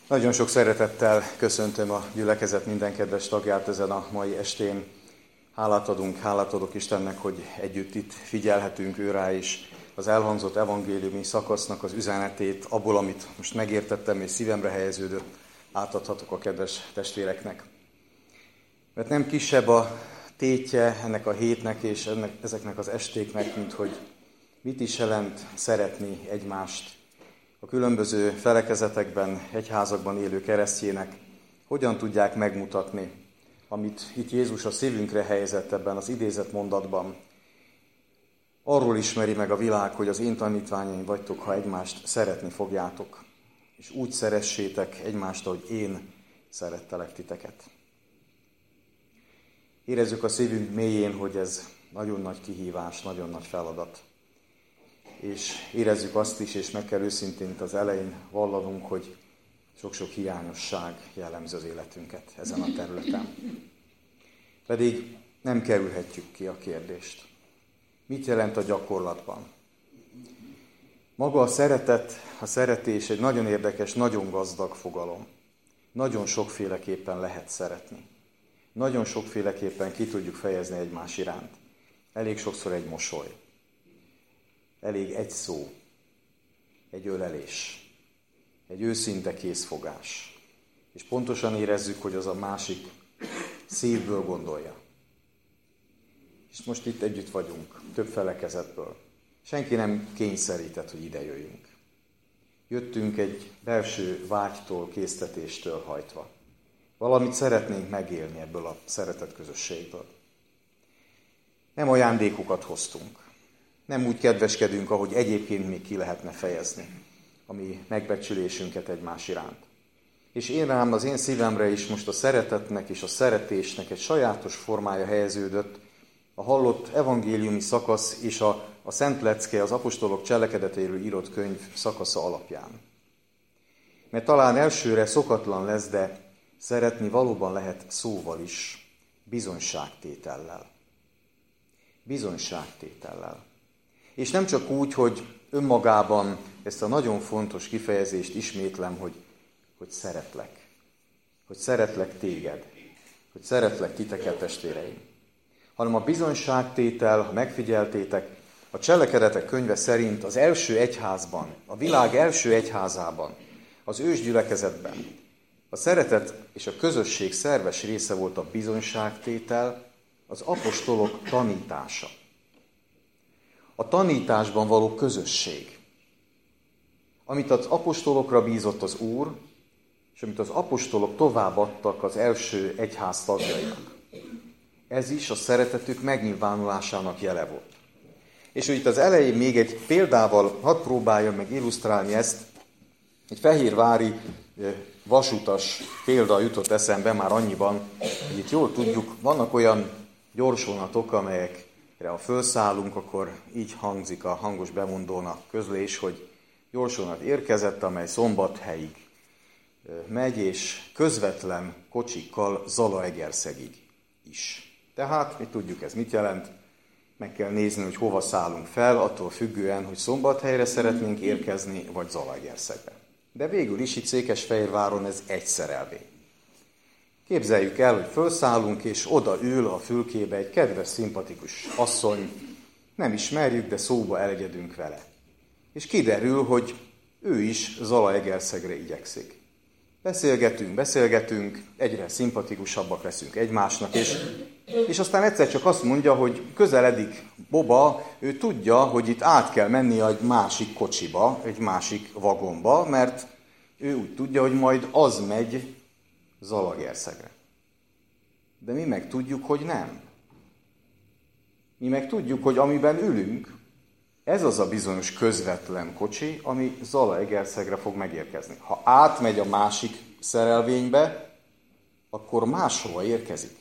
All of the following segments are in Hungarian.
Nagyon sok szeretettel köszöntöm a gyülekezet minden kedves tagját ezen a mai estén. Hálát adok Istennek, hogy együtt itt figyelhetünk ő rá is az elhangzott evangéliumi szakasznak az üzenetét, abból, amit most megértettem és szívemre helyeződött, átadhatok a kedves testvéreknek. Mert nem kisebb a tétje ennek a hétnek és ezeknek az estéknek, mint hogy mit is jelent szeretni egymást. A különböző felekezetekben, egyházakban élő keresztjének hogyan tudják megmutatni, amit itt Jézus a szívünkre helyezett ebben az idézett mondatban. Arról ismeri meg a világ, hogy az én tanítványaim vagytok, ha egymást szeretni fogjátok, és úgy szeressétek egymást, ahogy én szerettelek titeket. Érezzük a szívünk mélyén, hogy ez nagyon nagy kihívás, nagyon nagy feladat. És érezzük azt is, és meg kell őszintén az elején vallanunk, hogy sok-sok hiányosság jellemzi az életünket ezen a területen. Pedig nem kerülhetjük ki a kérdést. Mit jelent a gyakorlatban? Maga a szeretet, a szeretés egy nagyon érdekes, nagyon gazdag fogalom. Nagyon sokféleképpen lehet szeretni. Nagyon sokféleképpen ki tudjuk fejezni egymás iránt. Elég sokszor egy mosoly. Elég egy szó, egy ölelés, egy őszinte készfogás. És pontosan érezzük, hogy az a másik szívből gondolja. És most itt együtt vagyunk, több felekezetből. Senki nem kényszerített, hogy ide jöjjünk. Jöttünk egy belső vágytól, késztetéstől hajtva. Valamit szeretnénk megélni ebből a szeretett közösségből. Nem ajándékokat hoztunk. Nem úgy kedveskedünk, ahogy egyébként még ki lehetne fejezni a mi megbecsülésünket egymás iránt. És az én szívemre is most a szeretetnek és a szeretésnek egy sajátos formája helyeződött a hallott evangéliumi szakasz és a Szent Lecke, az apostolok cselekedeteiről írott könyv szakasza alapján. Mert talán elsőre szokatlan lesz, de szeretni valóban lehet szóval is, bizonyságtétellel. Bizonyságtétellel. És nem csak úgy, hogy önmagában ezt a nagyon fontos kifejezést ismétlem, hogy szeretlek. Hogy szeretlek téged. Hogy szeretlek titeket, testvéreim. Hanem a bizonyságtétel, ha megfigyeltétek, a Cselekedetek könyve szerint az első egyházban, a világ első egyházában, az ősgyülekezetben a szeretet és a közösség szerves része volt a bizonyságtétel, az apostolok tanítása. A tanításban való közösség, amit az apostolokra bízott az Úr, és amit az apostolok továbbadtak az első egyház tagjainak. Ez is a szeretetük megnyilvánulásának jele volt. És hogy itt az elején még egy példával hadd próbáljam meg illusztrálni ezt, egy fehérvári vasutas példa jutott eszembe már annyiban, hogy itt jól tudjuk, vannak olyan gyorsvonatok, amelyekre ha felszállunk, akkor így hangzik a hangos bemondón a közlés, hogy gyorsvonat érkezett, amely Szombathelyig megy, és közvetlen kocsikkal Zalaegerszegig is. Tehát, mi tudjuk, ez mit jelent? Meg kell nézni, hogy hova szállunk fel, attól függően, hogy Szombathelyre szeretnénk érkezni, vagy Zalaegerszegbe. De végül is itt Székesfehérváron ez egy szerelvény. Képzeljük el, hogy felszállunk, és oda ül a fülkébe egy kedves, szimpatikus asszony, nem ismerjük, de szóba elegyedünk vele. És kiderül, hogy ő is Zalaegerszegre igyekszik. Beszélgetünk, egyre szimpatikusabbak leszünk egymásnak, és aztán egyszer csak azt mondja, hogy közeledik Boba, ő tudja, hogy itt át kell menni egy másik kocsiba, egy másik vagonba, mert ő úgy tudja, hogy majd az megy Zalaegerszegre. De mi meg tudjuk, hogy nem. Mi meg tudjuk, hogy amiben ülünk, ez az a bizonyos közvetlen kocsi, ami Zalaegerszegre fog megérkezni. Ha átmegy a másik szerelvénybe, akkor máshova érkezik.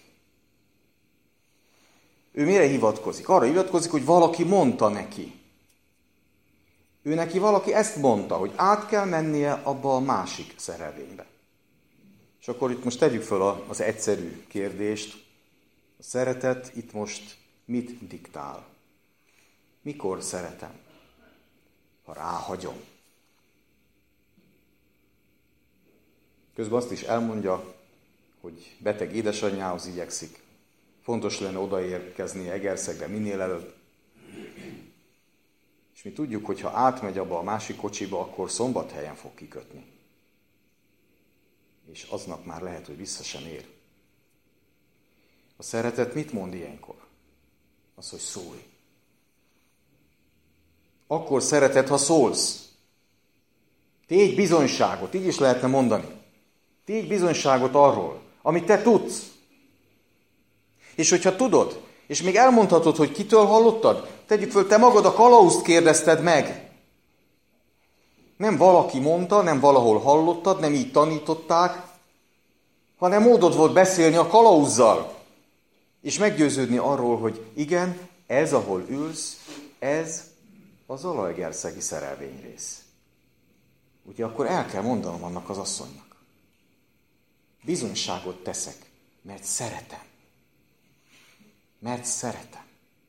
Ő mire hivatkozik? Arra hivatkozik, hogy valaki mondta neki. Ő neki valaki ezt mondta, hogy át kell mennie abba a másik szerelvénybe. És akkor itt most tegyük föl az egyszerű kérdést. A szeretet itt most mit diktál? Mikor szeretem? Ha ráhagyom. Közben azt is elmondja, hogy beteg édesanyjához igyekszik. Fontos lenne odaérkezni Egerszegre minél előbb. És mi tudjuk, hogy ha átmegy abba a másik kocsiba, akkor Szombathelyen fog kikötni. És aznap már lehet, hogy vissza sem ér. A szeretet mit mond ilyenkor? Az, hogy szólj. Akkor szereted, ha szólsz. Tégy bizonyságot, így is lehetne mondani. Tégy bizonyságot arról, amit te tudsz. És hogyha tudod, és még elmondhatod, hogy kitől hallottad, tegyük föl, te magad a kalauzt kérdezted meg. Nem valaki mondta, nem valahol hallottad, nem így tanították, hanem módod volt beszélni a kalauzzal. És meggyőződni arról, hogy igen, ez, ahol ülsz, ez a zalaegerszegi szerelvényrész. Ugye akkor el kell mondanom annak az asszonynak. Bizonyságot teszek, mert szeretem. Mert szeretem.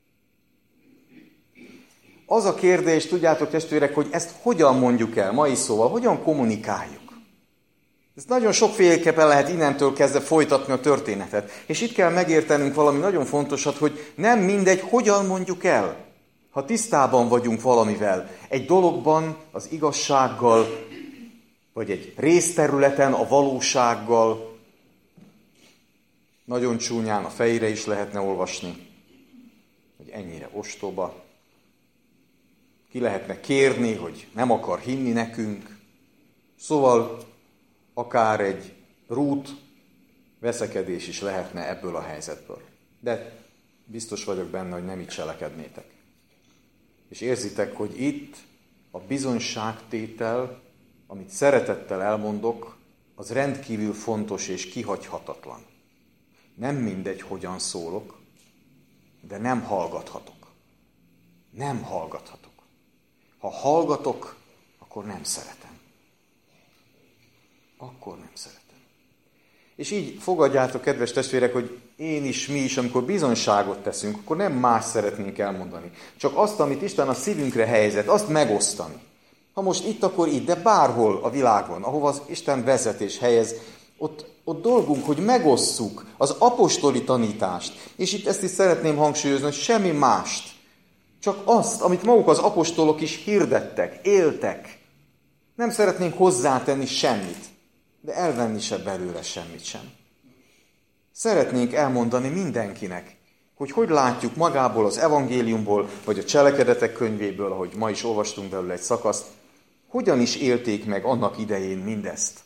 Az a kérdés, tudjátok testvérek, hogy ezt hogyan mondjuk el, mai szóval, hogyan kommunikáljuk. Ezt nagyon sokféleképpen lehet innentől kezdve folytatni a történetet. És itt kell megértenünk valami nagyon fontosat, hogy nem mindegy, hogyan mondjuk el. Ha tisztában vagyunk valamivel, egy dologban, az igazsággal, vagy egy részterületen a valósággal, nagyon csúnyán a fejére is lehetne olvasni, hogy ennyire ostoba. Ki lehetne kérni, hogy nem akar hinni nekünk. Szóval akár egy rút veszekedés is lehetne ebből a helyzetből. De biztos vagyok benne, hogy nem így cselekednétek. És érzitek, hogy itt a bizonyságtétel, amit szeretettel elmondok, az rendkívül fontos és kihagyhatatlan. Nem mindegy, hogyan szólok, de nem hallgathatok. Nem hallgathatok. Ha hallgatok, akkor nem szeretem. Akkor nem szeretem. És így fogadjátok, kedves testvérek, hogy én is, mi is, amikor bizonyságot teszünk, akkor nem más szeretnénk elmondani. Csak azt, amit Isten a szívünkre helyezett, azt megosztani. Ha most itt, akkor itt, de bárhol a világon, ahova az Isten vezet és helyez, ott dolgunk, hogy megosszuk az apostoli tanítást. És itt ezt is szeretném hangsúlyozni, hogy semmi mást. Csak azt, amit maguk az apostolok is hirdettek, éltek. Nem szeretnénk hozzátenni semmit, de elvenni se belőle semmit sem. Szeretnénk elmondani mindenkinek, hogy látjuk magából az evangéliumból, vagy a cselekedetek könyvéből, ahogy ma is olvastunk belőle egy szakaszt, hogyan is élték meg annak idején mindezt.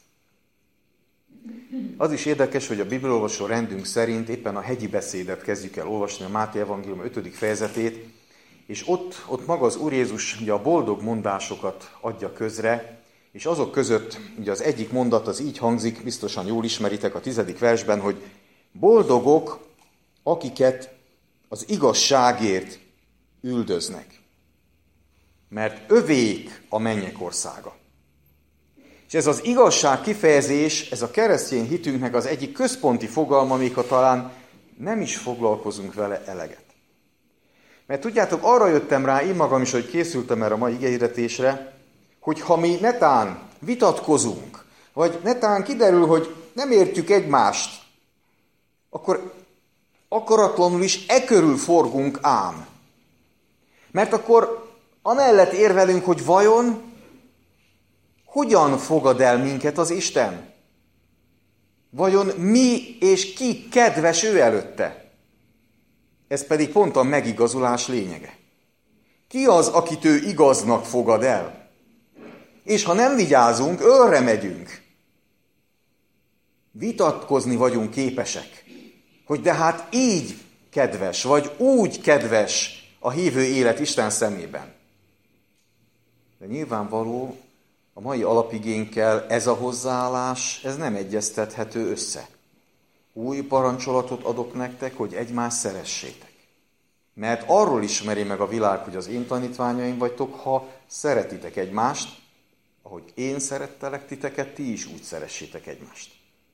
Az is érdekes, hogy a bibliaolvasó rendünk szerint éppen a hegyi beszédet kezdjük el olvasni, a Máté evangélium 5. fejezetét, és ott maga az Úr Jézus ugye a boldog mondásokat adja közre, és azok között ugye az egyik mondat az így hangzik, biztosan jól ismeritek a 10. versben, hogy boldogok, akiket az igazságért üldöznek, mert övék a mennyek országa. És ez az igazság kifejezés, ez a keresztény hitünknek az egyik központi fogalma, még ha talán nem is foglalkozunk vele eleget. Mert tudjátok, arra jöttem rá én magam is, hogy készültem erre a mai igehirdetésre, hogy ha mi netán vitatkozunk, vagy netán kiderül, hogy nem értjük egymást, akkor akaratlanul is körül forgunk ám. Mert akkor amellett érvelünk, hogy vajon hogyan fogad el minket az Isten? Vajon mi és ki kedves ő előtte? Ez pedig pont a megigazulás lényege. Ki az, akit ő igaznak fogad el? És ha nem vigyázunk, ölre megyünk. Vitatkozni vagyunk képesek, hogy de hát így kedves, vagy úgy kedves a hívő élet Isten szemében. De nyilvánvaló, a mai alapigénkkel ez a hozzáállás, ez nem egyeztethető össze. Új parancsolatot adok nektek, hogy egymást szeressétek. Mert arról ismeri meg a világ, hogy az én tanítványaim vagytok, ha szeretitek egymást, ahogy én szerettelek titeket, ti is úgy szeressétek egymást.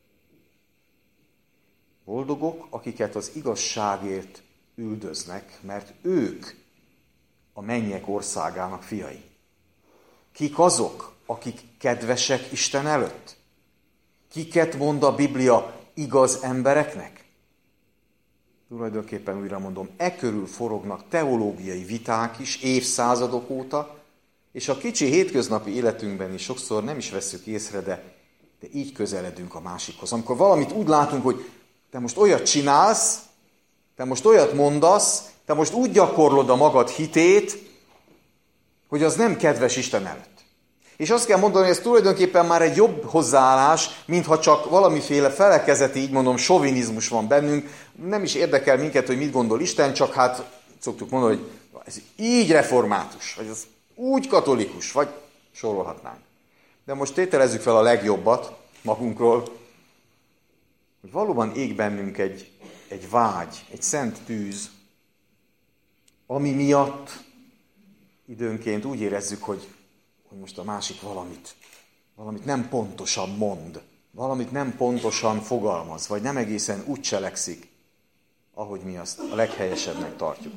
Boldogok, akiket az igazságért üldöznek, mert ők a mennyek országának fiai. Kik azok, akik kedvesek Isten előtt? Kiket mond a Biblia igaz embereknek? Tulajdonképpen újra mondom, körül forognak teológiai viták is évszázadok óta, és a kicsi hétköznapi életünkben is sokszor nem is vesszük észre, de így közeledünk a másikhoz. Amikor valamit úgy látunk, hogy te most olyat csinálsz, te most olyat mondasz, te most úgy gyakorlod a magad hitét, hogy az nem kedves Isten előtt. És azt kell mondani, hogy ez tulajdonképpen már egy jobb hozzáállás, mintha csak valamiféle felekezeti, így mondom, sovinizmus van bennünk. Nem is érdekel minket, hogy mit gondol Isten, csak hát szoktuk mondani, hogy ez így református, vagy ez úgy katolikus, vagy sorolhatnánk. De most tételezzük fel a legjobbat magunkról, hogy valóban ég bennünk egy vágy, egy szent tűz, ami miatt időnként úgy érezzük, hogy most a másik valamit nem pontosan mond, valamit nem pontosan fogalmaz, vagy nem egészen úgy cselekszik, ahogy mi azt a leghelyesebbnek tartjuk.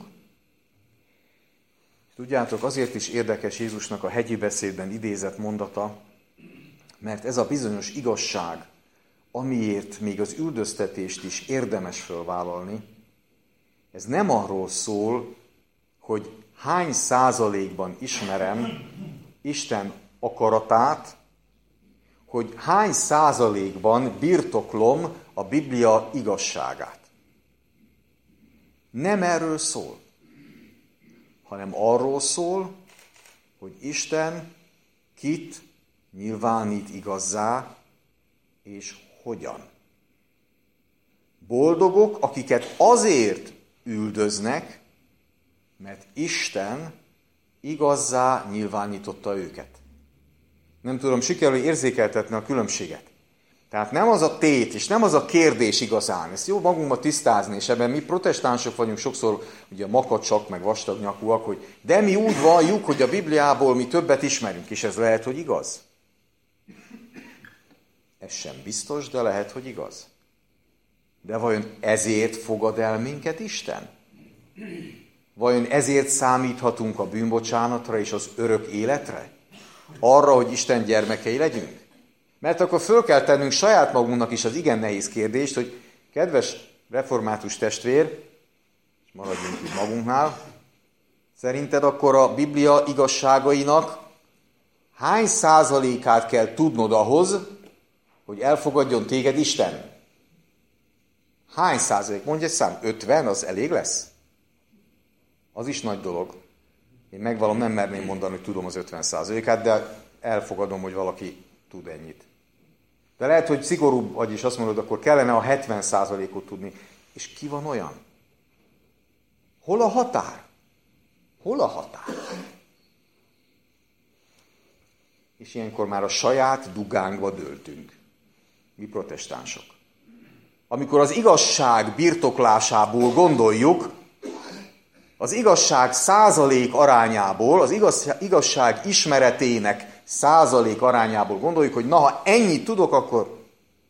Tudjátok, azért is érdekes Jézusnak a hegyi beszédben idézett mondata, mert ez a bizonyos igazság, amiért még az üldöztetést is érdemes fölvállalni, ez nem arról szól, hogy hány százalékban ismerem Isten akaratát, hogy hány százalékban birtoklom a Biblia igazságát. Nem erről szól, hanem arról szól, hogy Isten kit nyilvánít igazzá, és hogyan. Boldogok, akiket azért üldöznek, mert Isten igazzá nyilvánította őket. Nem tudom, sikerül érzékeltetni a különbséget. Tehát nem az a tét, és nem az a kérdés igazán. Ezt jó magunkba tisztázni, és ebben mi protestánsok vagyunk sokszor, ugye makacsak, meg vastagnyakúak, hogy de mi úgy valljuk, hogy a Bibliából mi többet ismerünk, és ez lehet, hogy igaz. Ez sem biztos, de lehet, hogy igaz. De vajon ezért fogad el minket Isten? Vajon ezért számíthatunk a bűnbocsánatra és az örök életre? Arra, hogy Isten gyermekei legyünk? Mert akkor föl kell tennünk saját magunknak is az igen nehéz kérdést, hogy kedves református testvér, és maradjunk itt magunknál, szerinted akkor a Biblia igazságainak hány százalékát kell tudnod ahhoz, hogy elfogadjon téged Isten? Hány százalék? Mondj egy szám, 50, az elég lesz? Az is nagy dolog. Én megvallom, nem merném mondani, hogy tudom az 50%-át, de elfogadom, hogy valaki tud ennyit. De lehet, hogy szigorúbb vagy is azt mondod, akkor kellene a 70%-ot tudni. És ki van olyan? Hol a határ? Hol a határ? És ilyenkor már a saját dugánkba dőltünk. Mi protestánsok. Amikor az igazság birtoklásából gondoljuk, az igazság százalék arányából, az igazság ismeretének százalék arányából gondoljuk, hogy na, ha ennyit tudok, akkor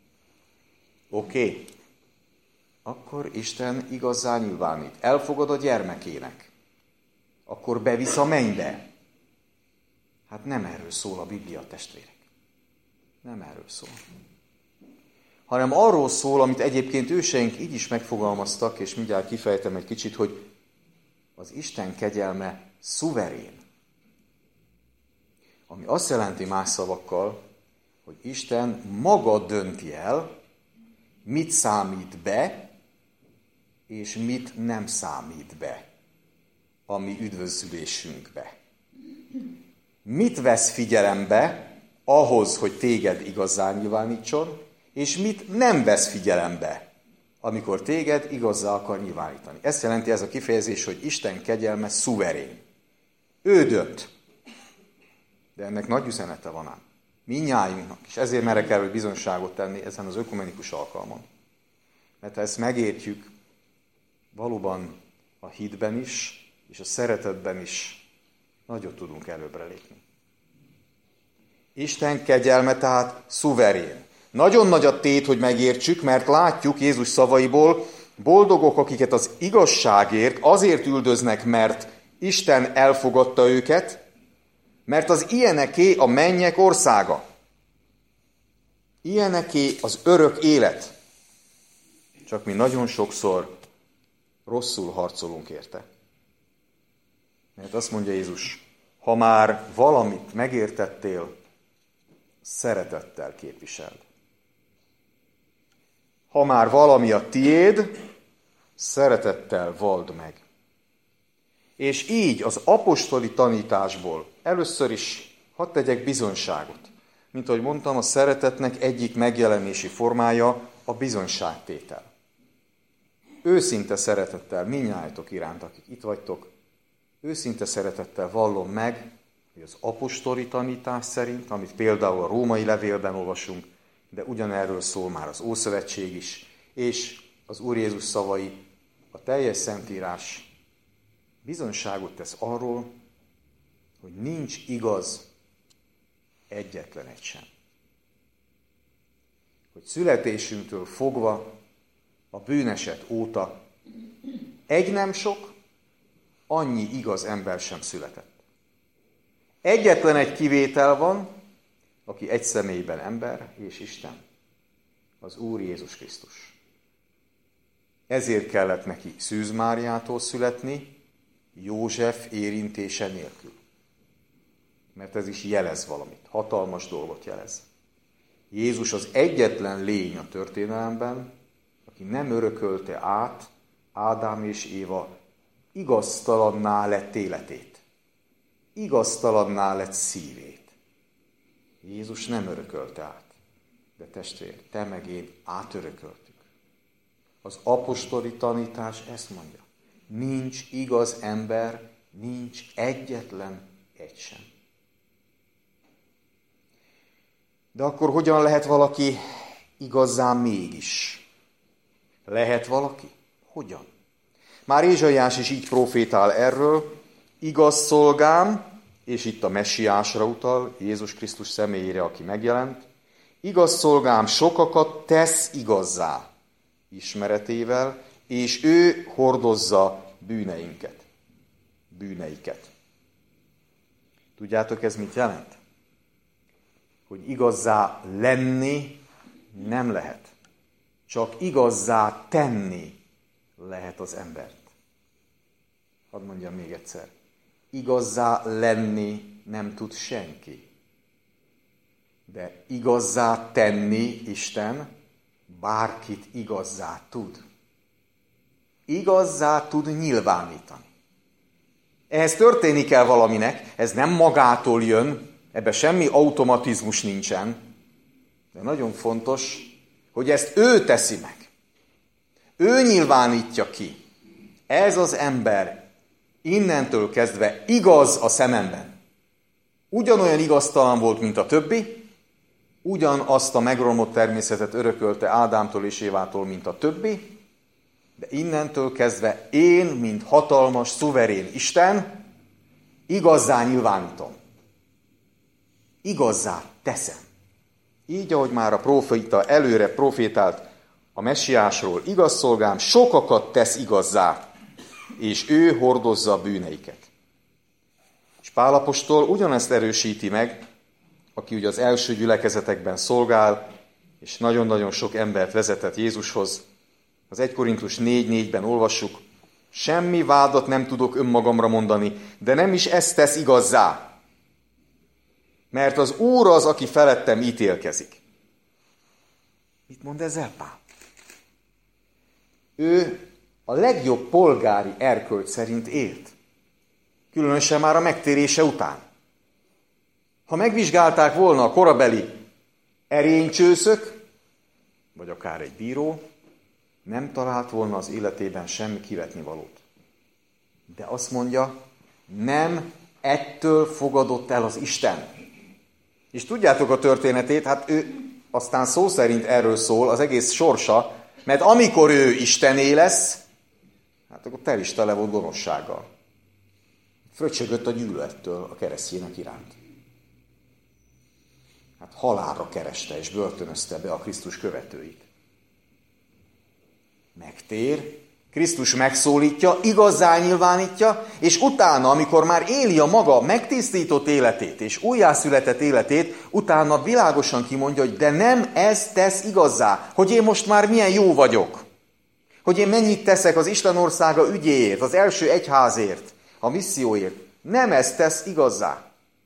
oké. Akkor Isten igazzá nyilvánít. Elfogad a gyermekének. Akkor bevisz a mennybe. Hát nem erről szól a Biblia, testvérek. Nem erről szól. Hanem arról szól, amit egyébként őseink így is megfogalmaztak, és mindjárt kifejtem egy kicsit, hogy az Isten kegyelme szuverén. Ami azt jelenti más szavakkal, hogy Isten maga dönti el, mit számít be, és mit nem számít be a mi üdvözülésünkbe. Mit vesz figyelembe ahhoz, hogy téged igazzá nyilvánítson, és mit nem vesz figyelembe, amikor téged igazzá akar nyilvánítani. Ezt jelenti ez a kifejezés, hogy Isten kegyelme szuverén. Ő dönt. De ennek nagy üzenete van ám. Mindnyájunknak. És ezért merek erről bizonyságot tenni ezen az ökumenikus alkalmon. Mert ha ezt megértjük, valóban a hitben is, és a szeretetben is nagyot tudunk előbbre lépni. Isten kegyelme tehát szuverén. Nagyon nagy a tét, hogy megértsük, mert látjuk Jézus szavaiból, boldogok, akiket az igazságért azért üldöznek, mert Isten elfogadta őket, mert az ilyeneké a mennyek országa. Ilyeneké az örök élet. Csak mi nagyon sokszor rosszul harcolunk érte. Mert azt mondja Jézus, ha már valamit megértettél, szeretettel képviseld. Ha már valami a tiéd, szeretettel vald meg. És így az apostoli tanításból először is hadd tegyek bizonyságot. Mint ahogy mondtam, a szeretetnek egyik megjelenési formája a bizonyságtétel. Őszinte szeretettel mindnyájatok iránt, akik itt vagytok, őszinte szeretettel vallom meg, hogy az apostoli tanítás szerint, amit például a római levélben olvasunk, de ugyanerről szól már az Ószövetség is, és az Úr Jézus szavai, a teljes Szentírás bizonyságot tesz arról, hogy nincs igaz egyetlen egy sem. Hogy születésünktől fogva, a bűneset óta egy nem sok, annyi igaz ember sem született. Egyetlen egy kivétel van, aki egy személyben ember és Isten, az Úr Jézus Krisztus. Ezért kellett neki Szűz Máriától születni, József érintése nélkül. Mert ez is jelez valamit, hatalmas dolgot jelez. Jézus az egyetlen lény a történelemben, aki nem örökölte át Ádám és Éva igaztalanná lett életét. Igaztalanná lett szívét. Jézus nem örökölte át. De testvér, te meg én átörököltük. Az apostoli tanítás ezt mondja. Nincs igaz ember, nincs egyetlen egy sem. De akkor hogyan lehet valaki igazán mégis? Lehet valaki? Hogyan? Már Ézsaiás is így profétál erről, igaz szolgám, és itt a messiásra utal, Jézus Krisztus személyére, aki megjelent, igaz szolgám sokakat tesz igazzá ismeretével, és ő hordozza bűneiket. Tudjátok, ez mit jelent? Hogy igazzá lenni nem lehet. Csak igazzá tenni lehet az embert. Hadd mondjam még egyszer. Igazzá lenni nem tud senki. De igazzá tenni Isten bárkit igazzá tud. Igazzá tud nyilvánítani. Ehhez történik kell valaminek, ez nem magától jön, ebben semmi automatizmus nincsen, de nagyon fontos, hogy ezt ő teszi meg. Ő nyilvánítja ki. Ez az ember innentől kezdve igaz a szememben. Ugyanolyan igaztalan volt, mint a többi, ugyanazt a megromlott természetet örökölte Ádámtól és Évától, mint a többi, de innentől kezdve én, mint hatalmas, szuverén Isten, igazzá nyilvánítom. Igazzá teszem. Így, ahogy már a próféta előre profétált a messiásról, igaz szolgám sokakat tesz igazzá, és ő hordozza a bűneiket. És Pál apostol ugyanezt erősíti meg, aki ugye az első gyülekezetekben szolgál, és nagyon-nagyon sok embert vezetett Jézushoz. Az 1 Korintus 4:4-ben olvassuk, semmi vádat nem tudok önmagamra mondani, de nem is ezt tesz igazzá. Mert az Úr az, aki felettem ítélkezik. Mit mond ezzel Pál? Ő a legjobb polgári erkölcs szerint élt. Különösen már a megtérése után. Ha megvizsgálták volna a korabeli erénycsőszök, vagy akár egy bíró, nem talált volna az életében semmi kivetnivalót. De azt mondja, nem ettől fogadott el az Isten. És tudjátok a történetét, hát ő aztán szó szerint erről szól az egész sorsa, mert amikor ő Istené lesz, hát akkor tel is tele volt gonoszsággal. Fröccsögött a gyűlölettől a keresztjének iránt. Hát halálra kereste és börtönözte be a Krisztus követőit. Megtér, Krisztus megszólítja, igazzá nyilvánítja, és utána, amikor már éli a maga megtisztított életét és újjászületett életét, utána világosan kimondja, hogy de nem ez tesz igazzá, hogy én most már milyen jó vagyok, hogy én mennyit teszek az Isten országa ügyéért, az első egyházért, a misszióért. Nem ez tesz igazzá,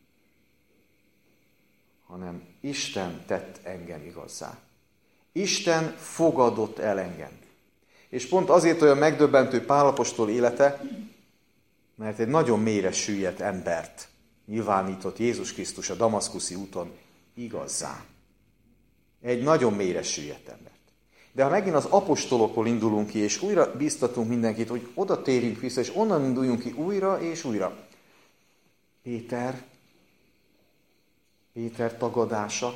hanem Isten tett engem igazzá. Isten fogadott el engem. És pont azért olyan megdöbbentő Pál apostol élete, mert egy nagyon mélyre süllyedt embert nyilvánított Jézus Krisztus a damaszkuszi úton igazzá. Egy nagyon mélyre süllyedt embert. De ha megint az apostolokból indulunk ki, és újra biztatunk mindenkit, hogy oda térjünk vissza, és onnan induljunk ki újra és újra. Péter tagadása,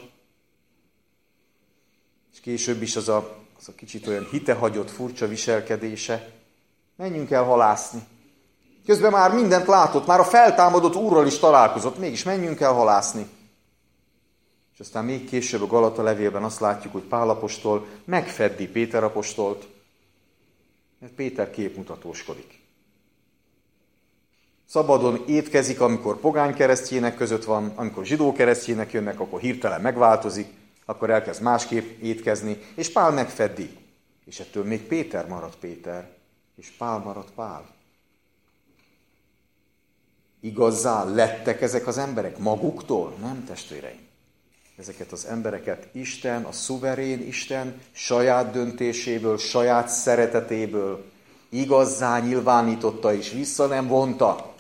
és később is az a kicsit olyan hitehagyott, furcsa viselkedése. Menjünk el halászni. Közben már mindent látott, már a feltámadott Úrral is találkozott, mégis menjünk el halászni. És aztán még később a Galata levélben azt látjuk, hogy Pál apostol megfeddi Péter apostolt, mert Péter képmutatóskodik. Szabadon étkezik, amikor pogány keresztjének között van, amikor zsidó keresztjének jönnek, akkor hirtelen megváltozik, akkor elkezd másképp étkezni, és Pál megfeddi. És ettől még Péter marad Péter, és Pál marad Pál. Igazzá lettek ezek az emberek maguktól? Nem, testvéreim. Ezeket az embereket Isten, a szuverén Isten saját döntéséből, saját szeretetéből igazzá nyilvánította és vissza nem vonta.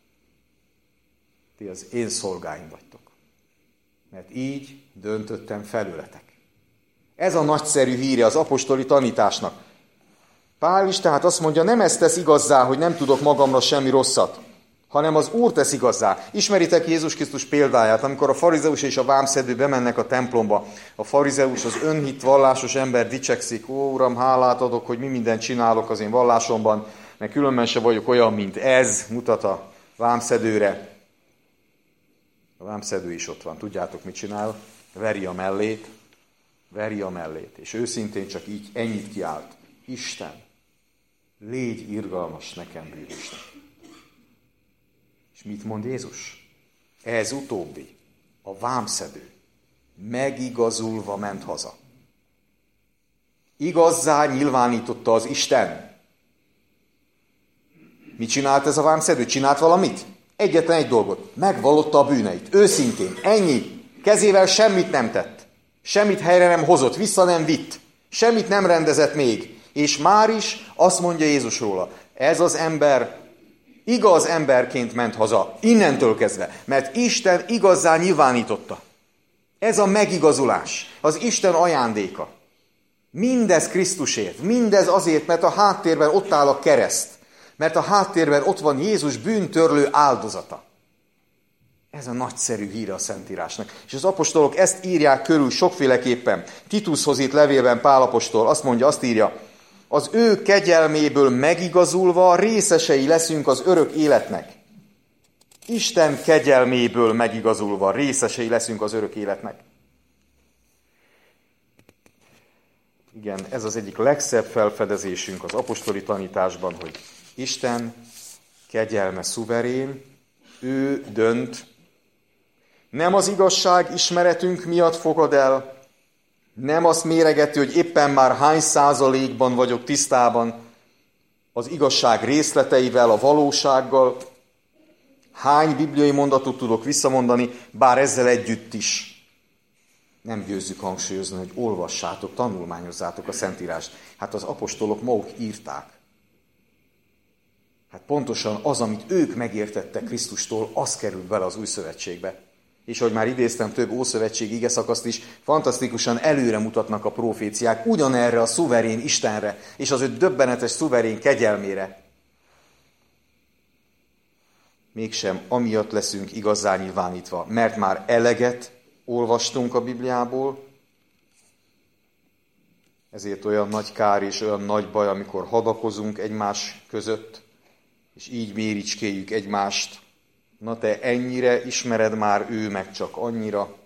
Ti az én szolgáim vagytok. Mert így döntöttem felőletek. Ez a nagyszerű híre az apostoli tanításnak. Pál is tehát azt mondja, nem ezt tesz igazzá, hogy nem tudok magamra semmi rosszat, hanem az Úr tesz igazzá. Ismeritek Jézus Krisztus példáját, amikor a farizeus és a vámszedő bemennek a templomba. A farizeus, az önhitt vallásos ember dicsekszik, ó, Uram, hálát adok, hogy mi mindent csinálok az én vallásomban, mert különben se vagyok olyan, mint ez, mutat a vámszedőre. A vámszedő is ott van. Tudjátok, mit csinál? Veri a mellét. És őszintén csak így ennyit kiált. Isten, légy irgalmas nekem, bűnösnek. És mit mond Jézus? Ez utóbbi, a vámszedő, megigazulva ment haza. Igazzá nyilvánította az Isten. Mit csinált ez a vámszedő? Csinált valamit? Egyetlen egy dolgot. Megvallotta a bűneit. Őszintén. Ennyi. Kezével semmit nem tett. Semmit helyre nem hozott. Vissza nem vitt. Semmit nem rendezett még. És már is azt mondja Jézus róla. Ez az ember igaz emberként ment haza. Innentől kezdve. Mert Isten igazzá nyilvánította. Ez a megigazulás. Az Isten ajándéka. Mindez Krisztusért. Mindez azért, mert a háttérben ott áll a kereszt. Mert a háttérben ott van Jézus bűntörlő áldozata. Ez a nagyszerű híre a Szentírásnak. És az apostolok ezt írják körül sokféleképpen. Titushoz írt levélben Pál apostol azt mondja, azt írja, az ő kegyelméből megigazulva részesei leszünk az örök életnek. Isten kegyelméből megigazulva részesei leszünk az örök életnek. Igen, ez az egyik legszebb felfedezésünk az apostoli tanításban, hogy Isten kegyelme szuverén, ő dönt, nem az igazság ismeretünk miatt fogad el, nem azt méregeti, hogy éppen már hány százalékban vagyok tisztában az igazság részleteivel, a valósággal, hány bibliai mondatot tudok visszamondani, bár ezzel együtt is nem győzzük hangsúlyozni, hogy olvassátok, tanulmányozzátok a Szentírást. Hát az apostolok maguk írták. Hát pontosan az, amit ők megértettek Krisztustól, az került bele az új szövetségbe. És ahogy már idéztem több ószövetség igeszakaszt is, fantasztikusan előre mutatnak a proféciák ugyanerre a szuverén Istenre, és az ő döbbenetes szuverén kegyelmére. Mégsem amiatt leszünk igazzá nyilvánítva, mert már eleget olvastunk a Bibliából, ezért olyan nagy kár és olyan nagy baj, amikor hadakozunk egymás között, és így méricskéljük egymást. Na te ennyire ismered már, ő meg csak annyira.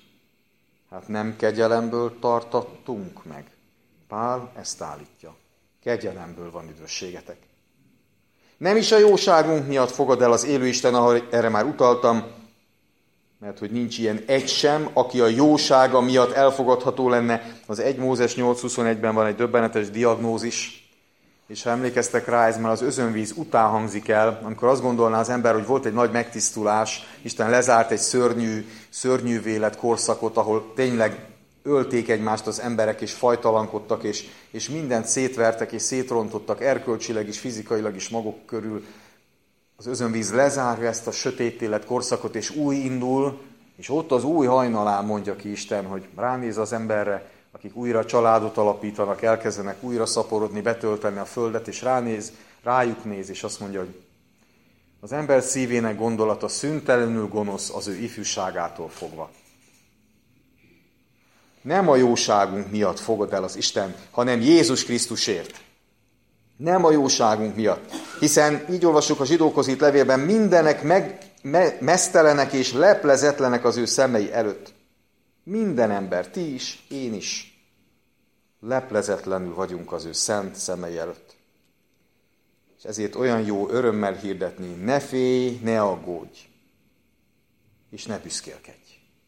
Hát nem kegyelemből tartattunk meg. Pál ezt állítja. kegyelemből van üdvösségetek. Nem is a jóságunk miatt fogad el az élő Isten, ahogy erre már utaltam, mert hogy nincs ilyen egy sem, aki a jósága miatt elfogadható lenne. Az 1 Mózes 8.21-ben van egy döbbenetes diagnózis, és ha emlékeztek rá, ez már az özönvíz után hangzik el, amikor azt gondolná az ember, hogy volt egy nagy megtisztulás, Isten lezárt egy szörnyűvé lett korszakot, ahol tényleg ölték egymást az emberek, és fajtalankodtak, és mindent szétvertek, és szétrontottak, erkölcsileg is, fizikailag is maguk körül. Az özönvíz lezárja ezt a sötétté lett korszakot, és új indul, és ott az új hajnalán mondja ki Isten, hogy ránéz az emberre, akik újra családot alapítanak, elkezdenek újra szaporodni, betölteni a földet, és rájuk néz, és azt mondja, hogy az ember szívének gondolata szüntelenül gonosz az ő ifjúságától fogva. Nem a jóságunk miatt fogad el az Isten, hanem Jézus Krisztusért. Nem a jóságunk miatt. Hiszen így olvassuk a zsidókhoz írt levélben, mindenek meztelenek és leplezetlenek az ő szemei előtt. Minden ember, ti is, én is, leplezetlenül vagyunk az ő szent szemei előtt. És ezért olyan jó örömmel hirdetni, ne félj, ne aggódj, és ne büszkélkedj.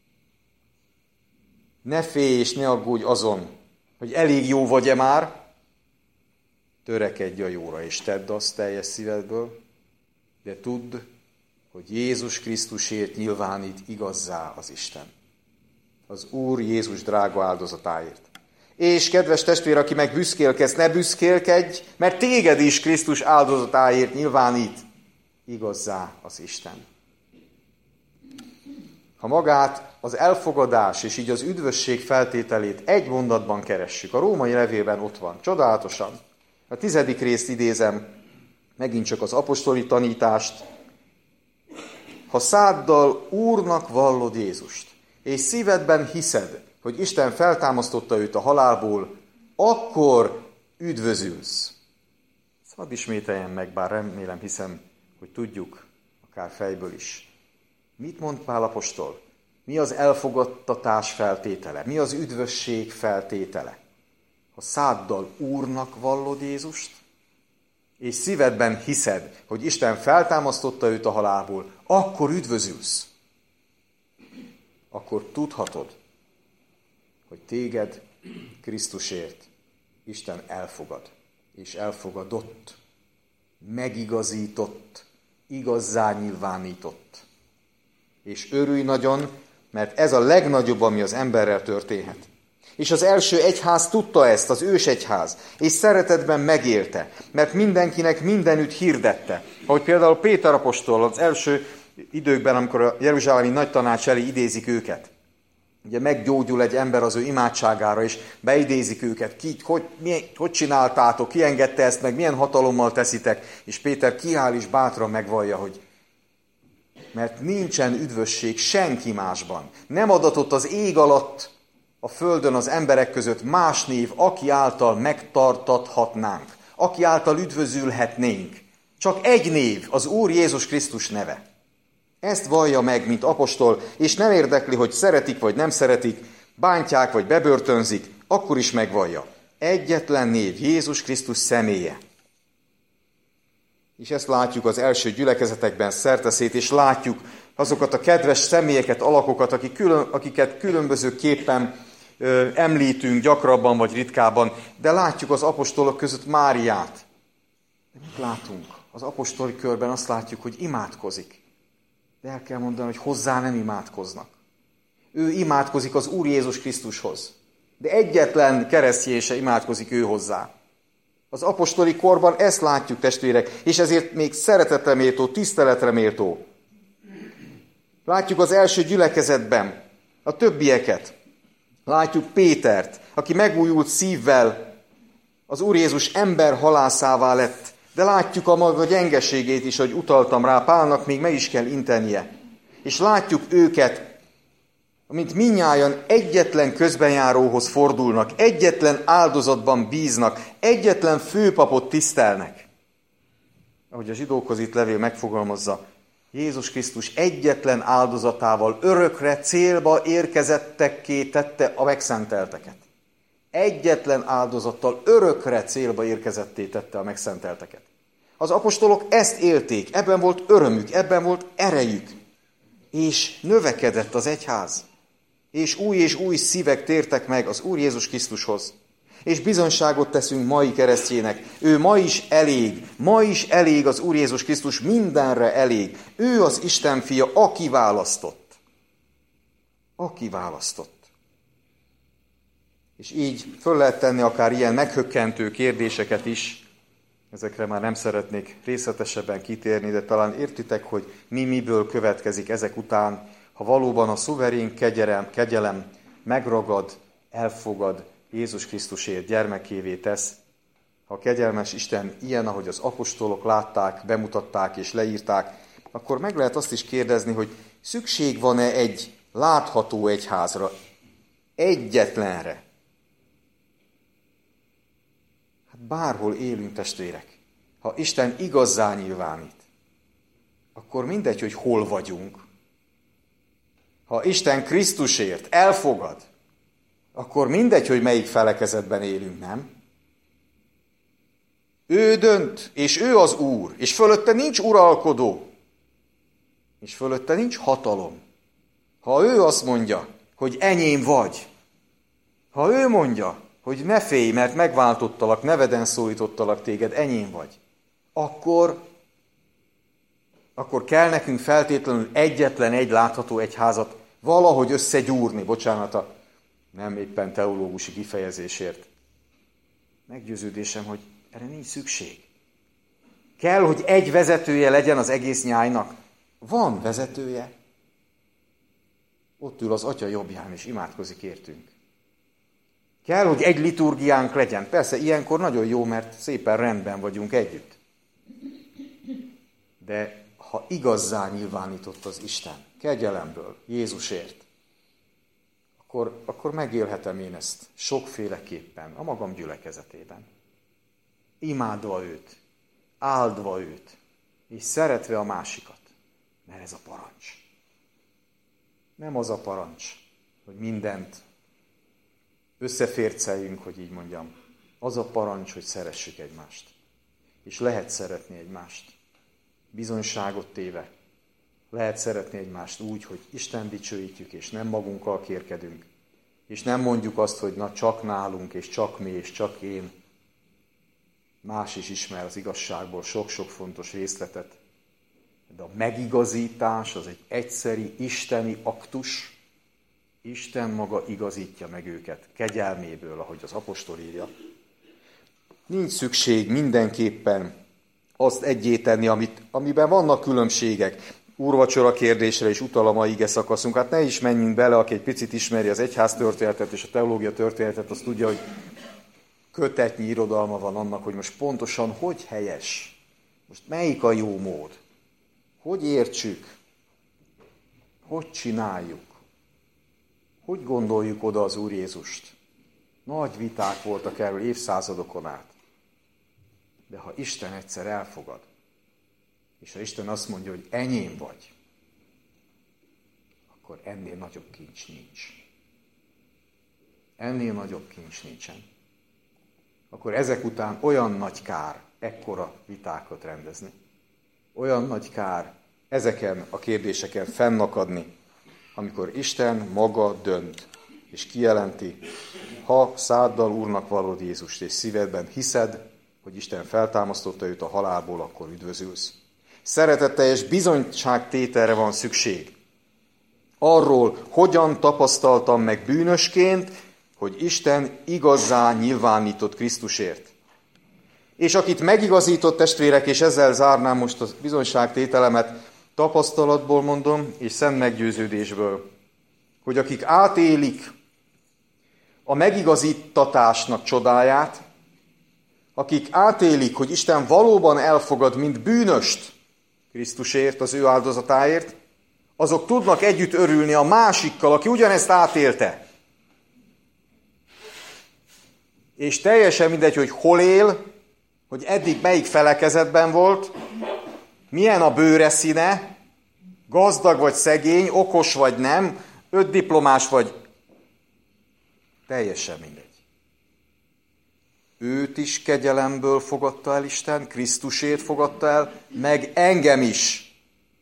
Ne félj és ne aggódj azon, hogy elég jó vagy-e már, törekedj a jóra, és tedd azt teljes szívedből, de tudd, hogy Jézus Krisztusért nyilvánít igazzá az Isten. Az Úr Jézus drága áldozatáért. És kedves testvér, aki meg büszkélkedsz, ne büszkélkedj, mert téged is Krisztus áldozatáért nyilvánít igazzá az Isten. Ha magát az elfogadás és így az üdvösség feltételét egy mondatban keressük, a római levélben ott van, csodálatosan. A 10. részt idézem, megint csak az apostoli tanítást. Ha száddal Úrnak vallod Jézust, és szívedben hiszed, hogy Isten feltámasztotta őt a halálból, akkor üdvözülsz. Hadd ismételjem meg, bár remélem, hiszem, hogy tudjuk, akár fejből is. Mit mond Pál apostol? Mi az elfogadtatás feltétele? Mi az üdvösség feltétele? Ha száddal Úrnak vallod Jézust, és szívedben hiszed, hogy Isten feltámasztotta őt a halálból, akkor üdvözülsz. Akkor tudhatod, hogy téged Krisztusért Isten elfogad, és elfogadott, megigazított, igazzá nyilvánított. És örülj nagyon, mert ez a legnagyobb, ami az emberrel történhet. És az első egyház tudta ezt, az ősegyház, és szeretetben megélte, mert mindenkinek mindenütt hirdette. Ahogy például Péter apostol az első időkben, amikor a jeruzsálemi nagy tanács elé idézik őket. Ugye meggyógyul egy ember az ő imádságára, és beidézik őket, hogy csináltátok, ki engedte ezt meg, milyen hatalommal teszitek, és Péter kiáll és bátran megvallja, hogy mert nincsen üdvösség senki másban. Nem adatott az ég alatt, a földön az emberek között más név, aki által megtartathatnánk, aki által üdvözülhetnénk. Csak egy név, az Úr Jézus Krisztus neve. Ezt vallja meg, mint apostol, és nem érdekli, hogy szeretik vagy nem szeretik, bántják vagy bebörtönzik, akkor is megvallja. Egyetlen név, Jézus Krisztus személye. És ezt látjuk az első gyülekezetekben szerteszét, és látjuk azokat a kedves személyeket, alakokat, akiket különbözőképpen említünk gyakrabban vagy ritkábban, de látjuk az apostolok között Máriát. De mit látunk? Az apostoli körben azt látjuk, hogy imádkozik. De el kell mondani, hogy hozzá nem imádkoznak. Ő imádkozik az Úr Jézus Krisztushoz. De egyetlen keresztjén se imádkozik ő hozzá. Az apostoli korban ezt látjuk, testvérek, és ezért még szeretetre méltó, tiszteletre méltó. Látjuk az első gyülekezetben a többieket. Látjuk Pétert, aki megújult szívvel az Úr Jézus ember halászává lett. De látjuk a maga gyengeségét is, hogy utaltam rá, Pálnak még meg is kell intenie. És látjuk őket, amint mindnyájan egyetlen közbenjáróhoz fordulnak, egyetlen áldozatban bíznak, egyetlen főpapot tisztelnek. Ahogy a zsidókhoz itt levél megfogalmazza, Jézus Krisztus egyetlen áldozatával örökre célba érkezettekké tette a megszentelteket. Egyetlen áldozattal örökre célba érkezetté tette a megszentelteket. Az apostolok ezt élték, ebben volt örömük, ebben volt erejük, és növekedett az egyház. És új szívek tértek meg az Úr Jézus Krisztushoz. És bizonyságot teszünk mai keresztjének. Ő ma is elég az Úr Jézus Krisztus, mindenre elég. Ő az Isten fia, aki választott. Aki választott. És így föl lehet tenni akár ilyen meghökkentő kérdéseket is. Ezekre már nem szeretnék részletesebben kitérni, de talán értitek, hogy miből következik ezek után, ha valóban a szuverén kegyelem megragad, elfogad, Jézus Krisztusért gyermekévé tesz. Ha a kegyelmes Isten ilyen, ahogy az apostolok látták, bemutatták és leírták, akkor meg lehet azt is kérdezni, hogy szükség van-e egy látható egyházra, egyetlenre. Hát bárhol élünk, testvérek. Ha Isten igazzá nyilvánít, akkor mindegy, hogy hol vagyunk. Ha Isten Krisztusért elfogad, akkor mindegy, hogy melyik felekezetben élünk, nem? Ő dönt, és ő az Úr, és fölötte nincs uralkodó, és fölötte nincs hatalom. Ha ő azt mondja, hogy enyém vagy, ha ő mondja, hogy ne félj, mert megváltottalak, neveden szólítottalak téged, enyém vagy, akkor kell nekünk feltétlenül egyetlen egy látható egyházat valahogy összegyúrni, bocsánat a nem éppen teológusi kifejezésért. Meggyőződésem, hogy erre nincs szükség. Kell, hogy egy vezetője legyen az egész nyájnak. Van vezetője. Ott ül az Atya jobbján, és imádkozik értünk. Kell, hogy egy liturgiánk legyen. Persze, ilyenkor nagyon jó, mert szépen rendben vagyunk együtt. De ha igazzá nyilvánított az Isten, kegyelemből, Jézusért, akkor megélhetem én ezt sokféleképpen, a magam gyülekezetében. Imádva őt, áldva őt, és szeretve a másikat. Mert ez a parancs. Nem az a parancs, hogy mindent összeférceljünk, hogy így mondjam. Az a parancs, hogy szeressük egymást. És lehet szeretni egymást. Bizonyságot téve. Lehet szeretni egymást úgy, hogy Isten dicsőítjük, és nem magunkkal kérkedünk. És nem mondjuk azt, hogy na csak nálunk, és csak mi, és csak én. Más is ismer az igazságból sok-sok fontos részletet. De a megigazítás az egy egyszeri isteni aktus. Isten maga igazítja meg őket kegyelméből, ahogy az apostol írja. Nincs szükség mindenképpen azt egyé tenni, amiben vannak különbségek. Úrvacsora kérdésre is utal a mai ige szakaszunk. Hát ne is menjünk bele, aki egy picit ismeri az egyház történetet és a teológia történetet, azt tudja, hogy kötetnyi irodalma van annak, hogy most pontosan hogy helyes, most melyik a jó mód, hogy értsük, hogy csináljuk, hogy gondoljuk oda az Úr Jézust. Nagy viták voltak erről évszázadokon át. De ha Isten egyszer elfogad, és ha Isten azt mondja, hogy enyém vagy, akkor ennél nagyobb kincs nincs. Ennél nagyobb kincs nincsen. Akkor ezek után olyan nagy kár ekkora vitákat rendezni. Olyan nagy kár ezeken a kérdéseken fennakadni, amikor Isten maga dönt, és kijelenti, ha száddal Úrnak vallod Jézust, és szívedben hiszed, hogy Isten feltámasztotta őt a halálból, akkor üdvözülsz. Szeretetteljes bizonyságtételre van szükség. Arról, hogyan tapasztaltam meg bűnösként, hogy Isten igazzá nyilvánított Krisztusért. És akit megigazított, testvérek, és ezzel zárnám most a bizonyságtételemet, tapasztalatból mondom, és szent meggyőződésből, hogy akik átélik a megigazítatásnak csodáját, akik átélik, hogy Isten valóban elfogad, mint bűnöst Krisztusért, az ő áldozatáért, azok tudnak együtt örülni a másikkal, aki ugyanezt átélte. És teljesen mindegy, hogy hol él, hogy eddig melyik felekezetben volt, milyen a bőre színe, gazdag vagy szegény, okos vagy nem, 5 diplomás vagy, teljesen mindegy. őt is kegyelemből fogadta el Isten, Krisztusét fogadta el, meg engem is,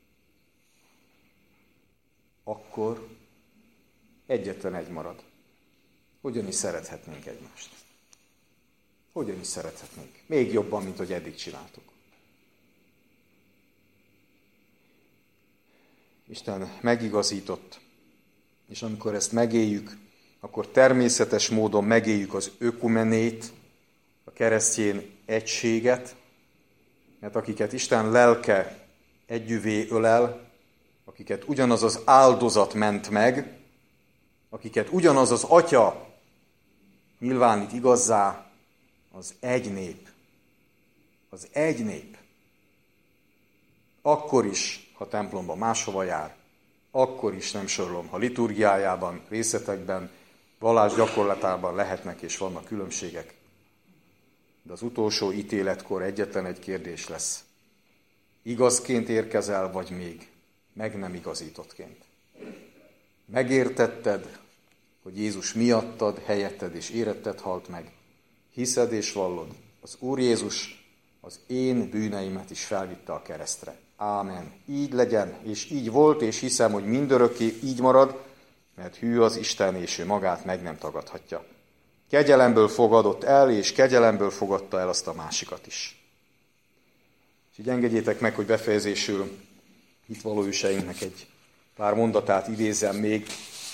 akkor egyetlen egy marad. Hogyan is szerethetnénk egymást? Hogyan is szerethetnénk? Még jobban, mint hogy eddig csináltuk. Isten megigazított, és amikor ezt megéljük, akkor természetes módon megéljük az ökumenét, a keresztény egységet, mert akiket Isten lelke együvé ölel, akiket ugyanaz az áldozat ment meg, akiket ugyanaz az Atya nyilvánít igazzá, az egy nép. Az egy nép. Akkor is, ha templomban máshova jár, akkor is nem sorolom, ha liturgiájában, részletekben, vallás gyakorlatában lehetnek és vannak különbségek. De az utolsó ítéletkor egyetlen egy kérdés lesz. Igazként érkezel, vagy még meg nem igazítottként? Megértetted, hogy Jézus miattad, helyetted és éretted halt meg. Hiszed és vallod, az Úr Jézus az én bűneimet is felvitte a keresztre. Ámen. Így legyen, és így volt, és hiszem, hogy mindörökké így marad, mert hű az Isten, és ő magát meg nem tagadhatja. Kegyelemből fogadott el, és kegyelemből fogadta el azt a másikat is. És így engedjétek meg, hogy befejezésül itt való őseinknek egy pár mondatát idézem még.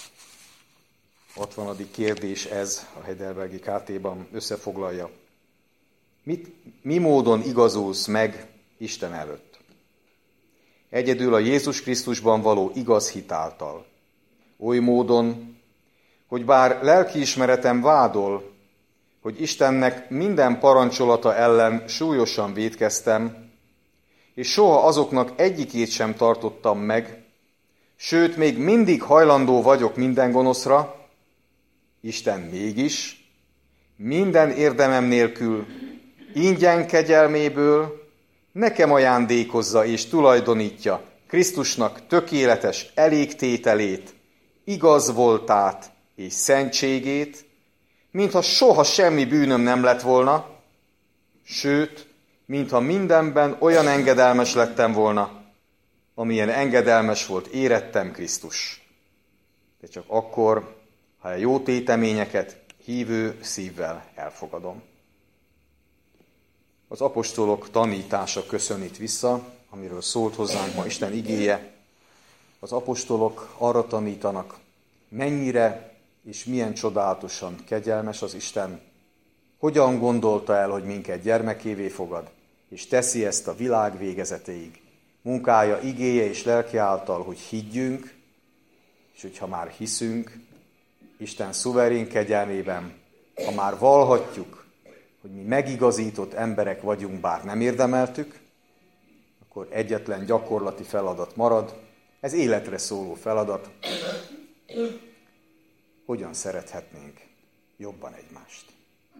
60. kérdés ez a Heidelbergi KT-ban összefoglalja. Mi módon igazulsz meg Isten előtt? Egyedül a Jézus Krisztusban való igaz hit által. Oly módon, hogy bár lelkiismeretem vádol, hogy Istennek minden parancsolata ellen súlyosan vétkeztem, és soha azoknak egyikét sem tartottam meg, sőt, még mindig hajlandó vagyok minden gonoszra, Isten mégis, minden érdemem nélkül, ingyen kegyelméből nekem ajándékozza és tulajdonítja Krisztusnak tökéletes elégtételét, igaz voltát és szentségét, mintha soha semmi bűnöm nem lett volna, sőt, mintha mindenben olyan engedelmes lettem volna, amilyen engedelmes volt érettem Krisztus. De csak akkor, ha a jó téteményeket hívő szívvel elfogadom. Az apostolok tanítása köszönít vissza, amiről szólt hozzánk ma Isten igéje. Az apostolok arra tanítanak, mennyire és milyen csodálatosan kegyelmes az Isten, hogyan gondolta el, hogy minket gyermekévé fogad, és teszi ezt a világ végezetéig. Munkája, igéje és lelke által, hogy higgyünk, és hogyha már hiszünk, Isten szuverén kegyelmében, ha már vallhatjuk, hogy mi megigazított emberek vagyunk, bár nem érdemeltük, akkor egyetlen gyakorlati feladat marad, ez életre szóló feladat. Hogyan szerethetnénk jobban egymást?